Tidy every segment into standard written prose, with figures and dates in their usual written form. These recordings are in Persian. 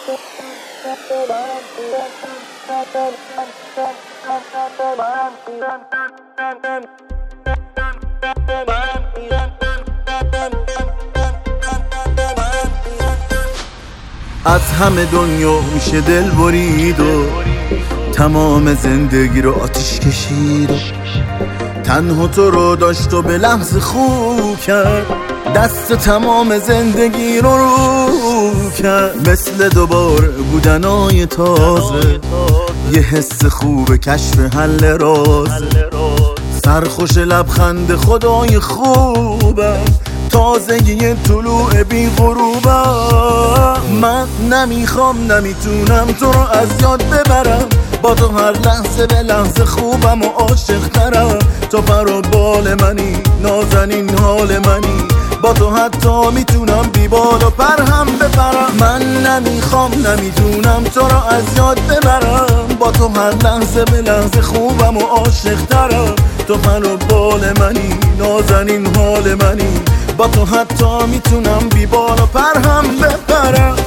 از همه دنیا میشه دل برید و تمام زندگی رو آتیش کشید و تنها تو رو داشت و به لحظه خوب کرد، دست تمام زندگی رو کرد. مثل دوباره بودنای تازه، یه حس خوب کشف حل رازه، سرخوش لبخند خدای خوبم، تازگی طلوع بی غروبم. من نمیخوام نمیتونم تو رو از یاد ببرم، با تو هر لحظه به لحظه خوبم و عاشق ترم. تو پر و بال منی، نازنین حال منی، با تو حتی میتونم بی بال و پر هم بپرم. من نمیخوام نمیتونم تو رو از یاد ببرم، با تو هر لحظه به لحظه خوبم و عاشق ترم. تو پر و بال منی، نازنین حال منی، با تو حتی میتونم بی بال و پر هم بپرم.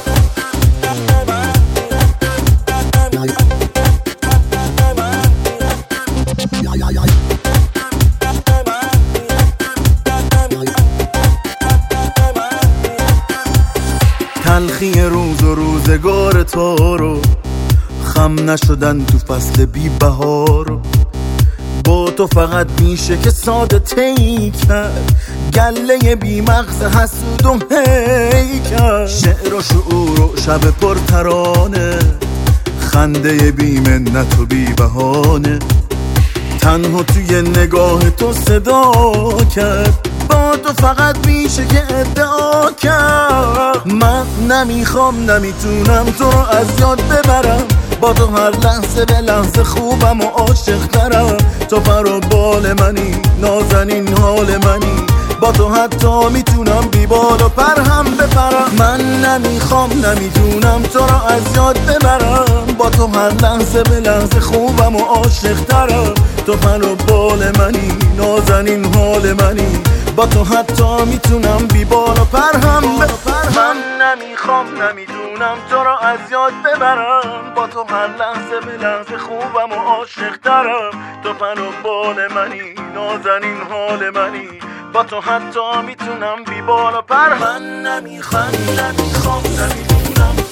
تلخی روز و روزگار تو رو، خم نشدن تو فصل بی بهار، با تو فقط میشه که ساده طی کرد گله بی مغز حسود و هیکل. شعر و شعور و شب پر ترانه، خنده بی منت و بی بهانه، تنها توی نگاه تو صدا کرد، با تو فقط میشه که ادعا کرد. من نمیخوام نمیتونم تو رو از یاد ببرم، با تو هر لحظه به لحظه خوبم و عاشق ترم. تو پر و بال منی، نازنین حال منی، با تو حتی میتونم بی بال و پر هم بپرم. من نمیخوام نمیتونم تو رو از یاد ببرم، با تو هر لحظه به لحظه خوبم و عاشق ترم. تو پر و بال منی، نازنین حال منی، با تو حتی میتونم بی بال و پر هم بپرم. من نمیخوام نمیدونم تو رو از یاد ببرم، با تو هر لحظه به لحظه خوبم و عاشق ترم. تو پر و بال منی، نازنین حال منی، با تو حتی میتونم بی بال و پر. من نمیخوام نمیدونم